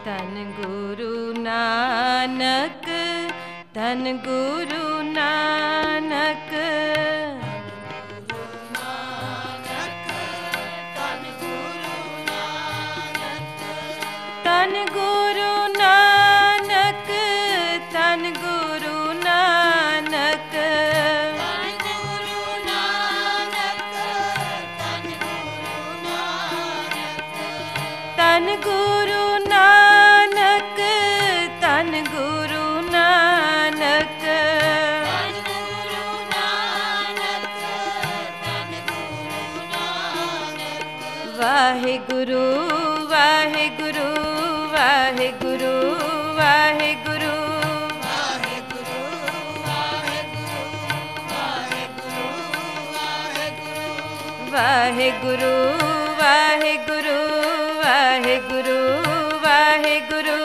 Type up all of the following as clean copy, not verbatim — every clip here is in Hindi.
तन गुरु नानक, तन गुरु नानक, तन गुरु नानक, तन गुरु नानक, तन गुरु नानक, तन गुरु नानक, वाहेगुरु वाहेगुरु वाहेगुरु वाहेगुरु, वाहेगुरु वाहेगुरु वाहेगुरु वाहेगुरु,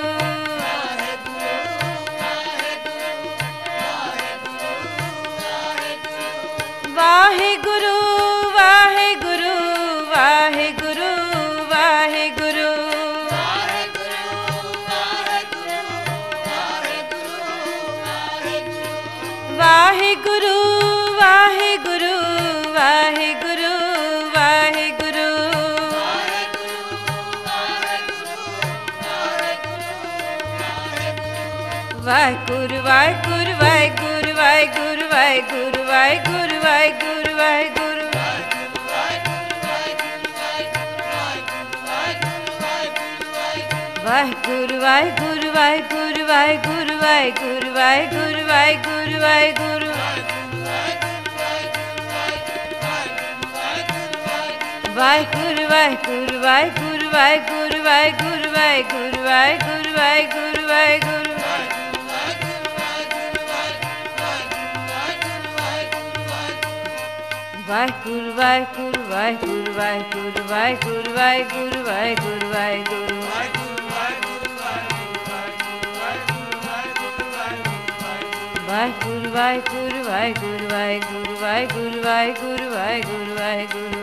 वाहेगुरु वाहेगुरु वाहेगुरु वाहेगुरु, वाहेगुरु वाहेगुरु वाहेगुरु वाहेगुरु, वाहेगुरु वाहेगुरु वाहेगुरु वाहेगुरु वाहेगुरु वाहेगुरु वाहेगुरु वाहेगुरु, वाहेगुरु वाहेगुरु वाहेगुरु वाहेगुरु वाहेगुरु वाहेगुरु वाहेगुरु वाहेगुरु, वाहेगुरु वाहेगुरु वाहेगुरु वाहेगुरु वाहेगुरु वाहेगुरु वाहेगुरु वाहेगुरु वाहेगुरु, वाहेगुरु वाहेगुरु वाहेगुरु वाहेगुरु वाहेगुरु वाहेगुरु वाहेगुरु वाहेगुरु, वाहेगुरु वाहेगुरु वाहेगुरु वाहेगुरु वाहेगुरु वाहेगुरु वाहेगुरु वाहेगुरु,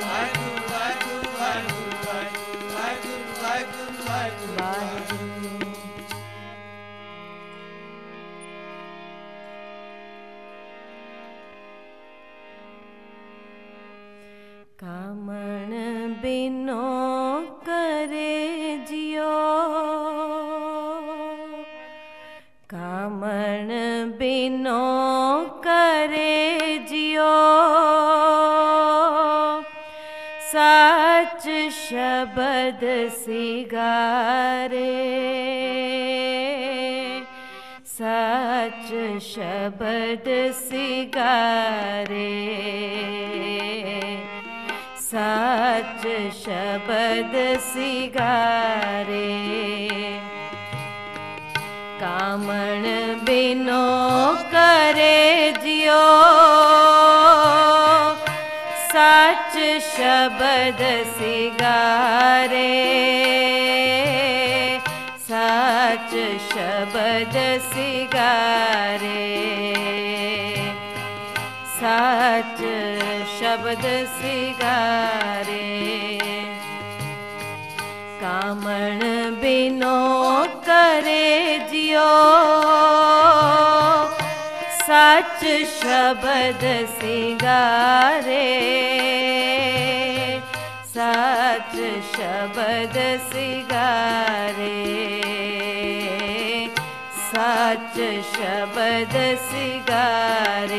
कामण बिनो करे जियो, कामण बिनो करे जियो, सच शब्द सिगारे, सच शब्द सिगारे, सच शब्द सिगारे, कामण बिनो करे जियो, सच शब्द सिगारे, सच शब्द सिगारे, सच शब्द सिगारे, कामण बिनो करे जियो, सच शब्द सिगारे, सच शब्द सिगारे, सच शब्द सिगारे,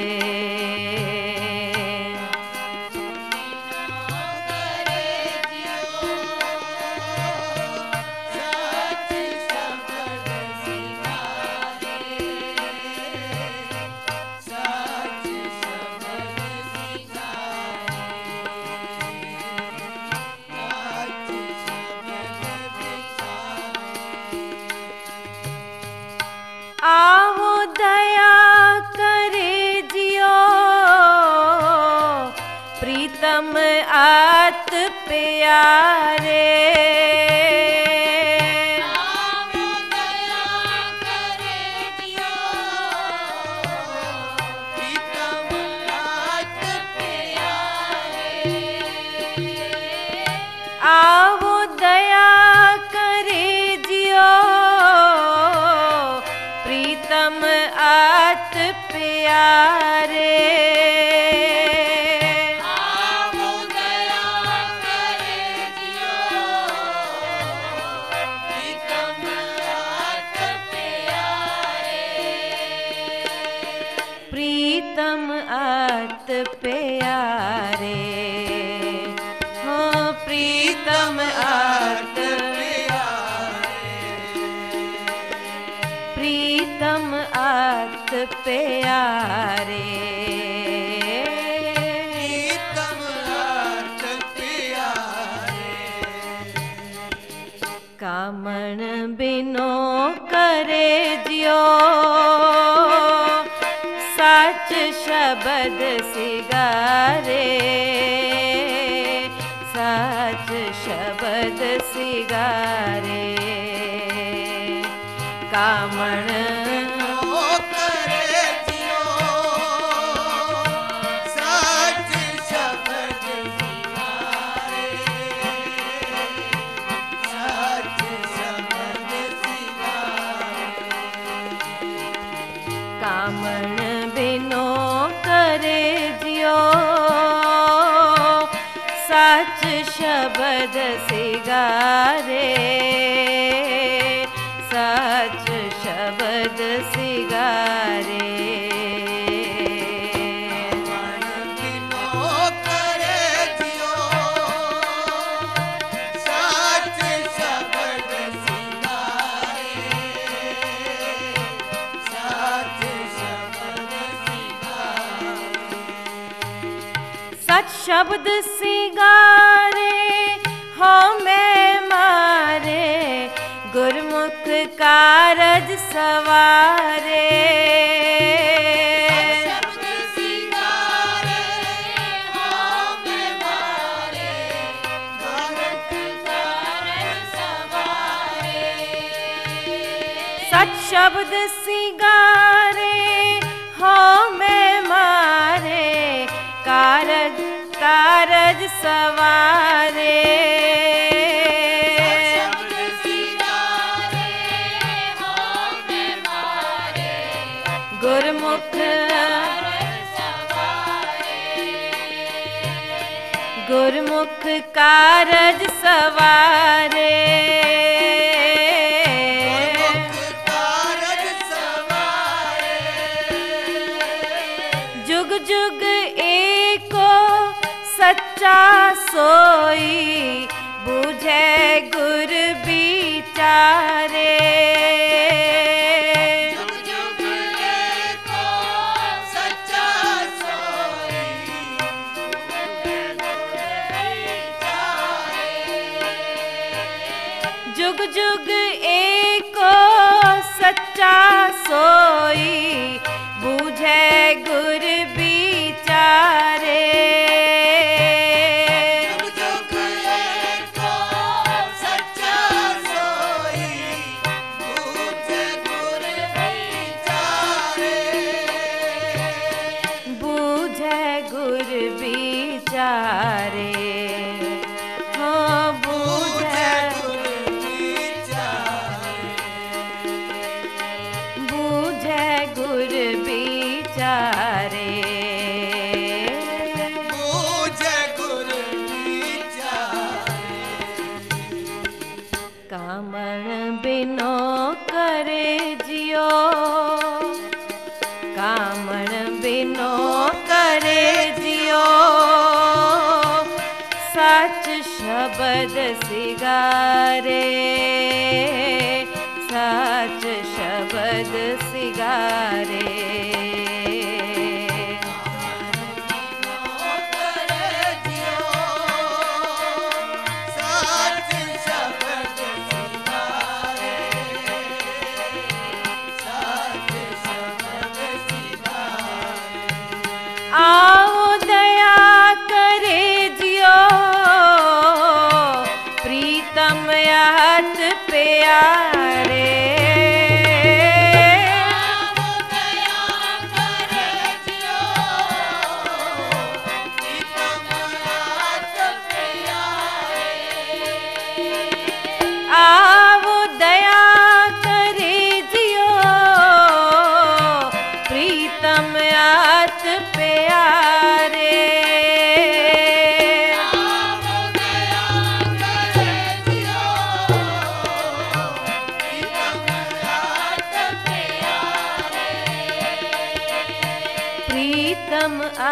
आवो दया करे जियो, प्रीतम आत प्यारे, आवो दया करे जियो, प्रीतम आत प्यारे, आवो दया करे जियो, प्यारे, हो प्रीतम आत प्रीतम आत प्यारे, प्रीतम आत प्यारे। कामण बिनो करे जियो, सच शब्द सिगारे, सच शब्द सिगारे। कामण करे जियो, सच शब्द सिगारे, सच शब्द सिगारे। कामण बिनो करे जियो, सच शब्द सिगारे, सच शब्द सिगारे। कामण बिनो करे जियो, सच शब्द सिगारे, सच शब्द सिगारे। सच शब्द सिगारे हो मैं मारे, गुरमुख कारज सवारे। शब्द सिगारे हो मैं मारे, गुरमुख कारज सवारे। सच शब्द सिगारे हो मैं मारे, कारज कारज सवारे। शब्द सिगारे हो मैं मारे, गुरमुख कारज सवारे। गुरमुख कारज सवारे। गुरमुख कारज सवारे। जुग जुग एको सच्चा सोई, बूझे गुर बिचारे। जुग जुग एको सच्चा सोई, बूझे गुर बिचारे। जुग जुग एको सच्चा सोई, बूझे गुर बिचारे। जुग जुग एको सच्चा सोई, बूझे गुर बिचारे। बूझे गुर बिचारे, हो बूझे गुर बिचारे। बूझे गुर बिचारे। बूझे गुर बिचारे। कामण बिनो करे जियो, कामण बिनो करे जियो, सच शब्द सिगारे, सच शब्द सिगारे। करे जियो, सच शब्द सिगारे, सच शब्द सिगारे। आओ दया करे जियो, प्रीतम आत प्यारे। आवो दया करे जियो, प्रीतम आत प्यारे। प्रीतम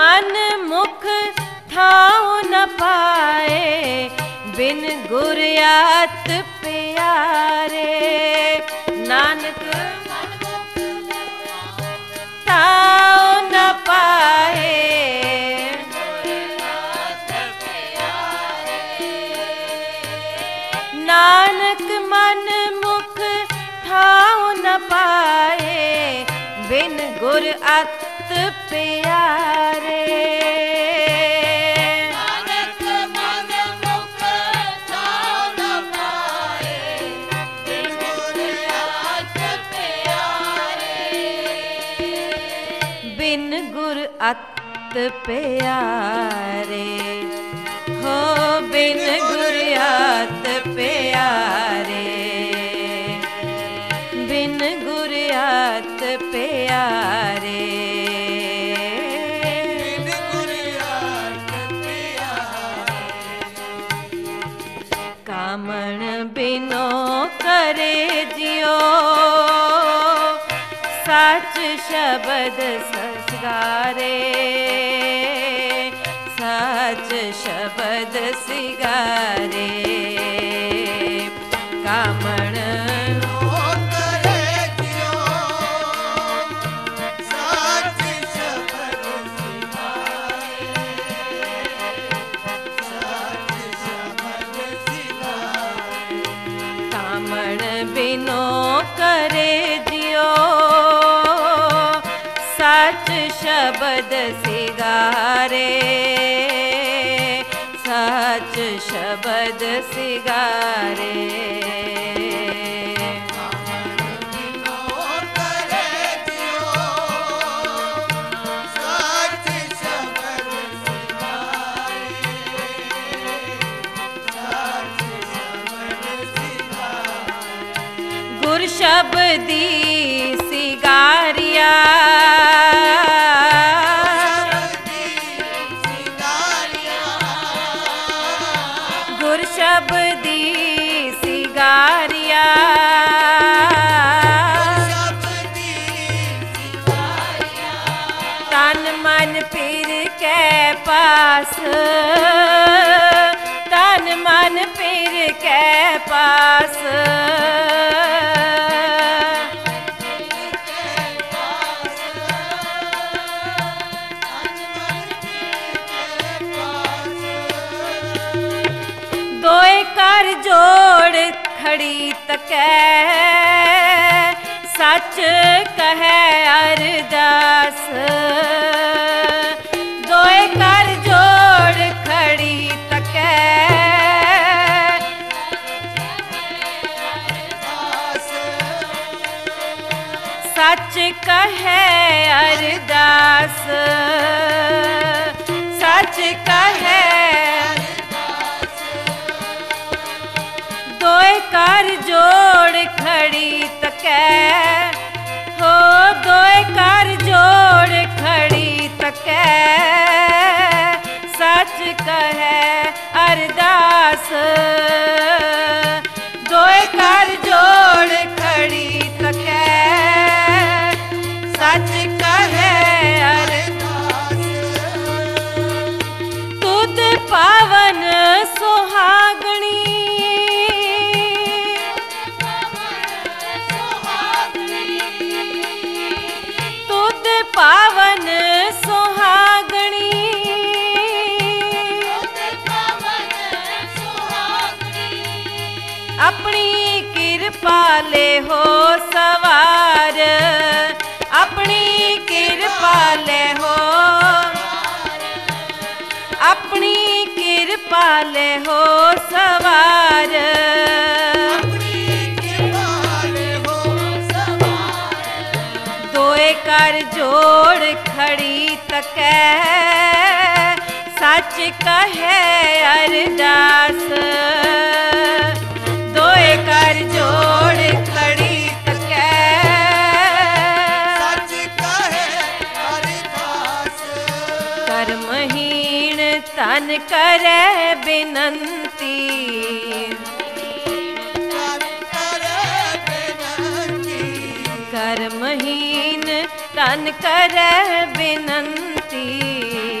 मन मुख ठाव न पाए, बिन गुर अत प्यारे। नानक ठाव न पाए, नानक मन मुख ठाव न पाए, बिन गुर अत प्यारे। नानक मन मुख ठाव न पाए, बिन गुर अत प्यारे। बिन गुर अत प्यारे, हो बिन गुर अत प्यारे, बिन गुर अत प्यारे। बिन गुर अत प्यारे। कामण बिनो करे जियो, सच शब्द ससगारे, सच शब्द सिगारे। कामण करे जियो, सच शब्द सिगारे, सच शब्द सिगारे। कामण बिनो करे जियो, सच शब्द सिगारे, सच शब्द सिगारे। गुर शब्दी सिगारिया, गुर शब्दी सिगारिया, तन मन फिर के पास, तन मन फिर के पास। दोए कर जोड़ खड़ी तकै, सच कहे अरदास। दोए कर जोड़ खड़ी तकै, सच कहे अरदास, सच कहे। दोए कर जोड़ खड़ी तकै, हो दोए कर जोड़ खड़ी तकै, सच कहे अरदास। दोए कर जोड़ खड़ी तकै, सच कहे अरदास। तुद पावन सुहागणी, पावन सुहागणी, अपनी कृपा ले हो सवार, अपनी कृपा ले हो, अपनी कृपा ले हो सवार। दोए कर जोड़ खड़ी तकै, सच कहे अरदास। दोए कर जोड़ खड़ी तकै, सच कहे अरदास। कर्महीन तन करे बिनंती, कर्महीन तन करे बिनंती।